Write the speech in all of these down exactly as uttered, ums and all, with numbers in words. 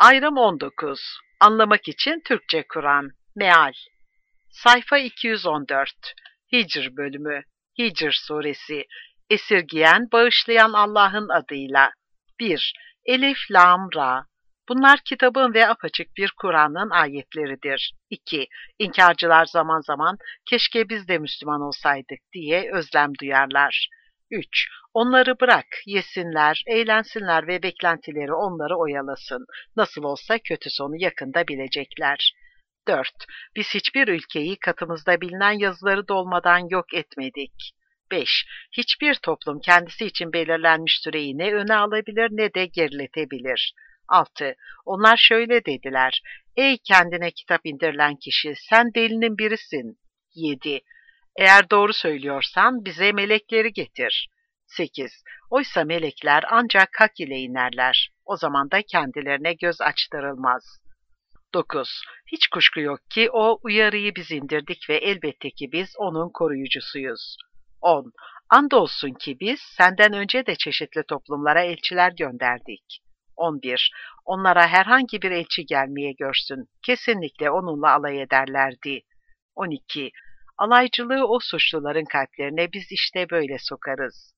Ayrım on dokuz. Anlamak için Türkçe Kur'an. Meal. Sayfa iki yüz on dört. Hicr bölümü. Hicr suresi. Esirgiyen, bağışlayan Allah'ın adıyla. bir. Elif, Lam, Ra. Bunlar kitabın ve apaçık bir Kur'an'ın ayetleridir. iki. İnkarcılar zaman zaman keşke biz de Müslüman olsaydık diye özlem duyarlar. üç. Onları bırak, yesinler, eğlensinler ve beklentileri onları oyalasın. Nasıl olsa kötü sonu yakında bilecekler. dört. Biz hiçbir ülkeyi katımızda bilinen yazıları da olmadan yok etmedik. beş. Hiçbir toplum kendisi için belirlenmiş süreyi ne öne alabilir ne de geriletebilir. altı. Onlar şöyle dediler: Ey kendine kitap indirilen kişi, sen delinin birisin. yedi. Eğer doğru söylüyorsan bize melekleri getir. sekiz. Oysa melekler ancak hak ile inerler. O zaman da kendilerine göz açtırılmaz. dokuz. Hiç kuşku yok ki o uyarıyı biz indirdik ve elbette ki biz onun koruyucusuyuz. on. Andolsun ki biz senden önce de çeşitli toplumlara elçiler gönderdik. on bir. Onlara herhangi bir elçi gelmeye görsün. Kesinlikle onunla alay ederlerdi. on iki. Alaycılığı o suçluların kalplerine biz işte böyle sokarız.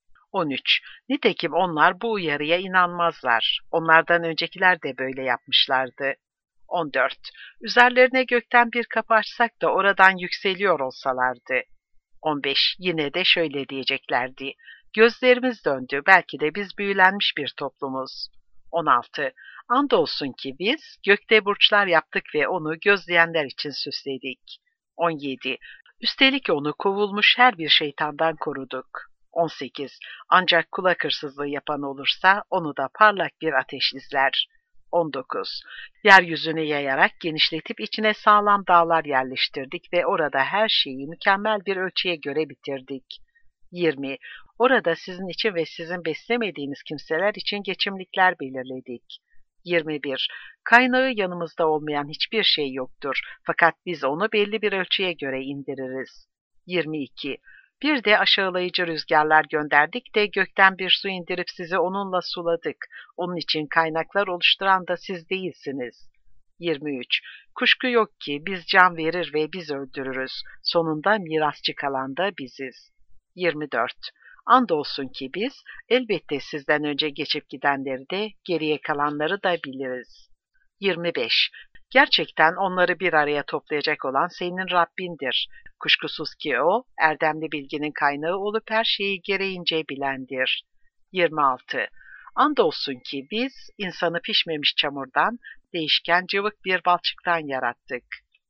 on üç. Nitekim onlar bu uyarıya inanmazlar. Onlardan öncekiler de böyle yapmışlardı. on dört. Üzerlerine gökten bir kapı açsak da oradan yükseliyor olsalardı. on beş. Yine de şöyle diyeceklerdi: Gözlerimiz döndü, belki de biz büyülenmiş bir toplumuz. on altı. Andolsun ki biz gökte burçlar yaptık ve onu gözleyenler için süsledik. on yedi. Üstelik onu kovulmuş her bir şeytandan koruduk. on sekiz. Ancak kulak hırsızlığı yapan olursa onu da parlak bir ateş izler. on dokuz. Yeryüzüne yayarak genişletip içine sağlam dağlar yerleştirdik ve orada her şeyi mükemmel bir ölçüye göre bitirdik. yirmi. Orada sizin için ve sizin beslemediğiniz kimseler için geçimlikler belirledik. yirmi bir. Kaynağı yanımızda olmayan hiçbir şey yoktur. Fakat biz onu belli bir ölçüye göre indiririz. yirmi iki. Bir de aşağılayıcı rüzgarlar gönderdik de gökten bir su indirip sizi onunla suladık. Onun için kaynaklar oluşturan da siz değilsiniz. yirmi üç. Kuşku yok ki biz can verir ve biz öldürürüz. Sonunda mirasçı kalan da biziz. yirmi dört. Andolsun ki biz elbette sizden önce geçip gidenleri de geriye kalanları da biliriz. yirmi beş. Gerçekten onları bir araya toplayacak olan senin Rabbindir. Kuşkusuz ki o, erdemli bilginin kaynağı olup her şeyi gereğince bilendir. yirmi altı. Andolsun ki biz insanı pişmemiş çamurdan, değişken cıvık bir balçıktan yarattık.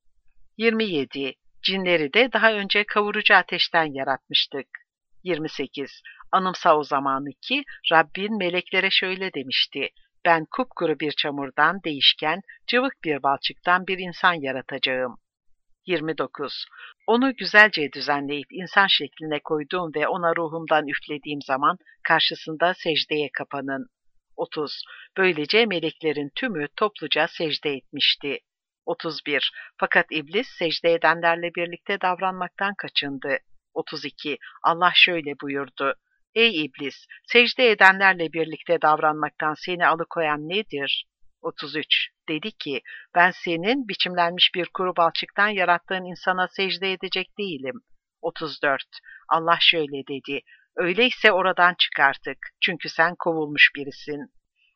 yirmi yedi. Cinleri de daha önce kavurucu ateşten yaratmıştık. yirmi sekiz. Anımsa o zamanı ki Rabbin meleklere şöyle demişti: Ben kupkuru bir çamurdan değişken, cıvık bir balçıktan bir insan yaratacağım. yirmi dokuz. Onu güzelce düzenleyip insan şekline koyduğum ve ona ruhumdan üflediğim zaman karşısında secdeye kapanın. otuz. Böylece meleklerin tümü topluca secde etmişti. otuz bir. Fakat iblis secde edenlerle birlikte davranmaktan kaçındı. otuz iki. Allah şöyle buyurdu: Ey iblis, secde edenlerle birlikte davranmaktan seni alıkoyan nedir? otuz üç. Dedi ki, ben senin biçimlenmiş bir kuru balçıktan yarattığın insana secde edecek değilim. otuz dört. Allah şöyle dedi: Öyleyse oradan çık artık, çünkü sen kovulmuş birisin.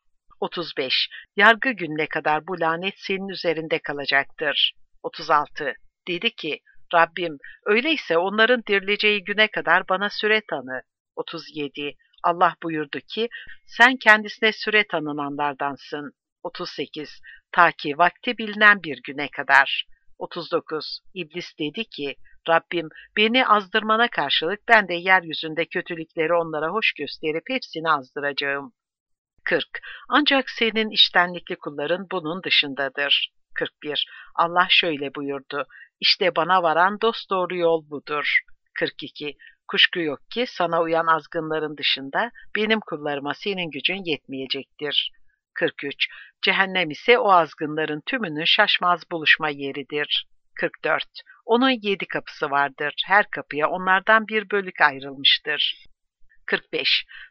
otuz beş. Yargı gününe kadar bu lanet senin üzerinde kalacaktır. otuz altı. Dedi ki, Rabbim, öyleyse onların dirileceği güne kadar bana süre tanı. otuz yedi. Allah buyurdu ki, sen kendisine süre tanınanlardansın. otuz sekiz. Ta ki vakti bilinen bir güne kadar. otuz dokuz. İblis dedi ki, Rabbim, beni azdırmana karşılık ben de yeryüzünde kötülükleri onlara hoş gösterip hepsini azdıracağım. kırk. Ancak senin içtenlikli kulların bunun dışındadır. kırk bir. Allah şöyle buyurdu: İşte bana varan dosdoğru yol budur. kırk iki. Kuşku yok ki sana uyan azgınların dışında benim kullarıma senin gücün yetmeyecektir. kırk üç. Cehennem ise o azgınların tümünün şaşmaz buluşma yeridir. kırk dört. Onun yedi kapısı vardır. Her kapıya onlardan bir bölük ayrılmıştır. kırk beş.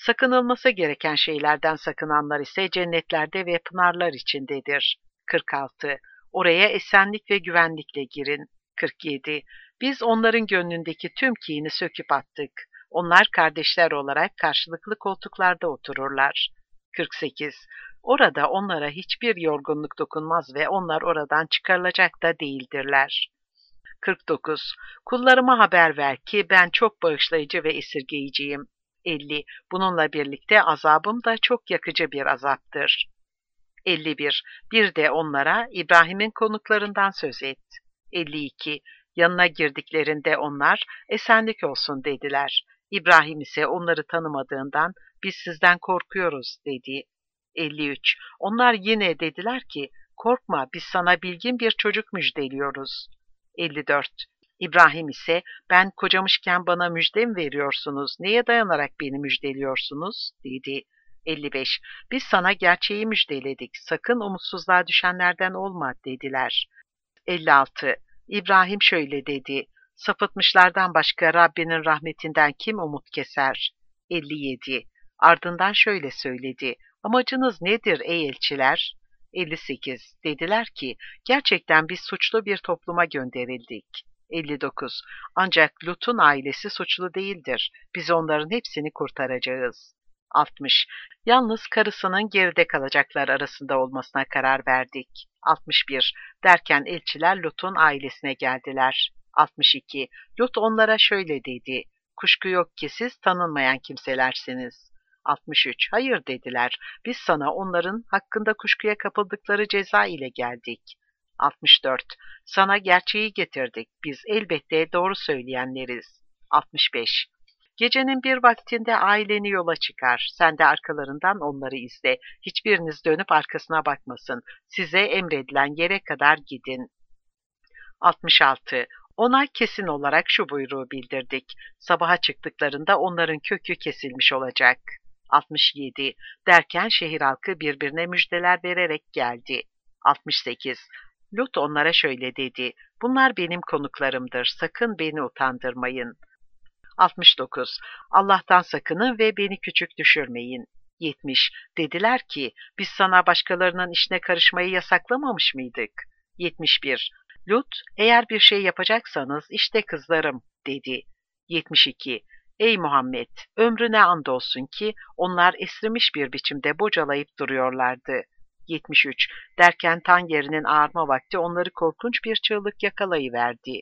Sakınılması gereken şeylerden sakınanlar ise cennetlerde ve pınarlar içindedir. kırk altı. Oraya esenlik ve güvenlikle girin. kırk yedi. Biz onların gönlündeki tüm kini söküp attık. Onlar kardeşler olarak karşılıklı koltuklarda otururlar. kırk sekiz. Orada onlara hiçbir yorgunluk dokunmaz ve onlar oradan çıkarılacak da değildirler. kırk dokuz. Kullarıma haber ver ki ben çok bağışlayıcı ve esirgeyiciyim. elli. Bununla birlikte azabım da çok yakıcı bir azaptır. elli bir. Bir de onlara İbrahim'in konuklarından söz et. elli iki. Yanına girdiklerinde onlar esenlik olsun dediler. İbrahim ise onları tanımadığından biz sizden korkuyoruz dedi. elli üç. Onlar yine dediler ki korkma biz sana bilgin bir çocuk müjdeliyoruz. elli dört. İbrahim ise ben kocamışken bana müjde mi veriyorsunuz, neye dayanarak beni müjdeliyorsunuz dedi. elli beş. Biz sana gerçeği müjdeledik, sakın umutsuzluğa düşenlerden olma dediler. elli altı. İbrahim şöyle dedi, sapıtmışlardan başka Rabbinin rahmetinden kim umut keser? elli yedi. Ardından şöyle söyledi, amacınız nedir ey elçiler? elli sekiz. Dediler ki, gerçekten biz suçlu bir topluma gönderildik. elli dokuz. Ancak Lut'un ailesi suçlu değildir. Biz onların hepsini kurtaracağız. altmış. Yalnız karısının geride kalacaklar arasında olmasına karar verdik. altmış bir. Derken elçiler Lut'un ailesine geldiler. altmış iki. Lut onlara şöyle dedi, kuşku yok ki siz tanınmayan kimselersiniz. altmış üç. Hayır dediler, biz sana onların hakkında kuşkuya kapıldıkları ceza ile geldik. altmış dört. Sana gerçeği getirdik, biz elbette doğru söyleyenleriz. altmış beş. Gecenin bir vaktinde aileni yola çıkar, sen de arkalarından onları izle, hiçbiriniz dönüp arkasına bakmasın, size emredilen yere kadar gidin. altmış altı. Ona kesin olarak şu buyruğu bildirdik, sabaha çıktıklarında onların kökü kesilmiş olacak. altmış yedi. Derken şehir halkı birbirine müjdeler vererek geldi. altmış sekiz. Lut onlara şöyle dedi, bunlar benim konuklarımdır, sakın beni utandırmayın. altmış dokuz. Allah'tan sakının ve beni küçük düşürmeyin. yetmiş. Dediler ki, biz sana başkalarının işine karışmayı yasaklamamış mıydık? yetmiş bir. Lut, eğer bir şey yapacaksanız işte kızlarım, dedi. yetmiş iki. Ey Muhammed, ömrüne andolsun ki onlar esrimiş bir biçimde bocalayıp duruyorlardı. yetmiş üç. Derken tan yerinin ağarma vakti onları korkunç bir çığlık yakalayıverdi.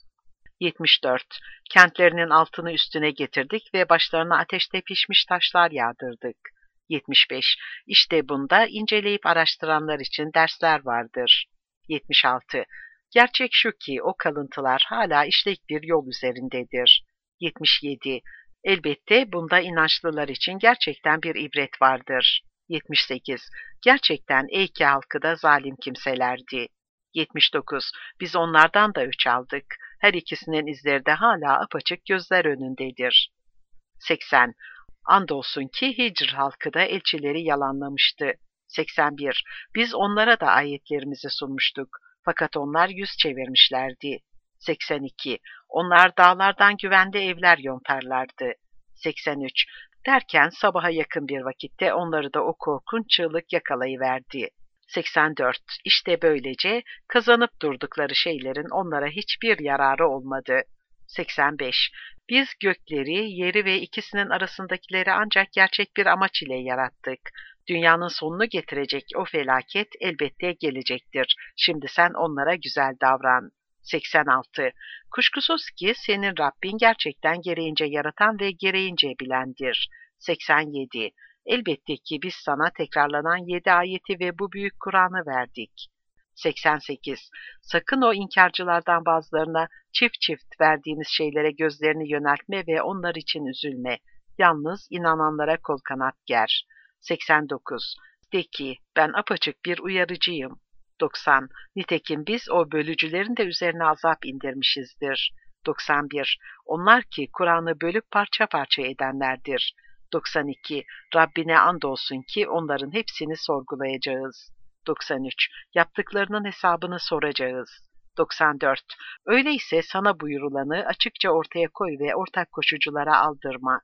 yetmiş dört. Kentlerinin altını üstüne getirdik ve başlarına ateşte pişmiş taşlar yağdırdık. yetmiş beş. İşte bunda inceleyip araştıranlar için dersler vardır. yetmiş altı. Gerçek şu ki o kalıntılar hala işlek bir yol üzerindedir. yetmiş yedi. Elbette bunda inançlılar için gerçekten bir ibret vardır. yetmiş sekiz. Gerçekten Eyke halkı da zalim kimselerdi. yetmiş dokuz. Biz onlardan da öç aldık. Her ikisinin izleri de hala apaçık gözler önündedir. seksen. Andolsun ki Hicr halkı da elçileri yalanlamıştı. seksen bir. Biz onlara da ayetlerimizi sunmuştuk. Fakat onlar yüz çevirmişlerdi. seksen iki. Onlar dağlardan güvende evler yontarlardı. seksen üç. Derken sabaha yakın bir vakitte onları da o korkunç çığlık yakalayıverdi. seksen dört. İşte böylece kazanıp durdukları şeylerin onlara hiçbir yararı olmadı. seksen beş. Biz gökleri, yeri ve ikisinin arasındakileri ancak gerçek bir amaç ile yarattık. Dünyanın sonunu getirecek o felaket elbette gelecektir. Şimdi sen onlara güzel davran. seksen altı. Kuşkusuz ki senin Rabbin gerçekten gereğince yaratan ve gereğince bilendir. seksen yedi. Elbette ki biz sana tekrarlanan yedi ayeti ve bu büyük Kur'an'ı verdik. seksen sekiz. Sakın o inkarcılardan bazılarına çift çift verdiğimiz şeylere gözlerini yöneltme ve onlar için üzülme. Yalnız inananlara kol kanat ger. seksen dokuz. De ki ben apaçık bir uyarıcıyım. doksan. Nitekim biz o bölücülerin de üzerine azap indirmişizdir. doksan bir. Onlar ki Kur'an'ı bölüp parça parça edenlerdir. doksan iki. Rabbine andolsun ki onların hepsini sorgulayacağız. doksan üç. Yaptıklarının hesabını soracağız. doksan dört. Öyleyse sana buyurulanı açıkça ortaya koy ve ortak koşuculara aldırma.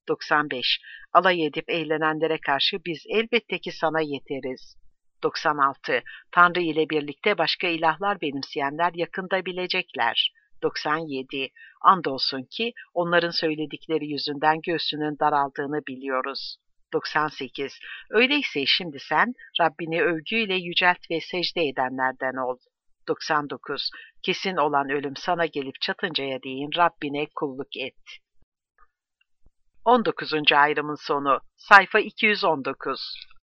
doksan beş. Alay edip eğlenenlere karşı biz elbette ki sana yeteriz. doksan altı. Tanrı ile birlikte başka ilahlar benimseyenler yakında bilecekler. doksan yedi. Andolsun ki onların söyledikleri yüzünden göğsünün daraldığını biliyoruz. doksan sekiz. Öyleyse şimdi sen Rabbini övgüyle yücelt ve secde edenlerden ol. doksan dokuz. Kesin olan ölüm sana gelip çatıncaya değin Rabbine kulluk et. on dokuzuncu ayrımın sonu. Sayfa iki yüz on dokuz.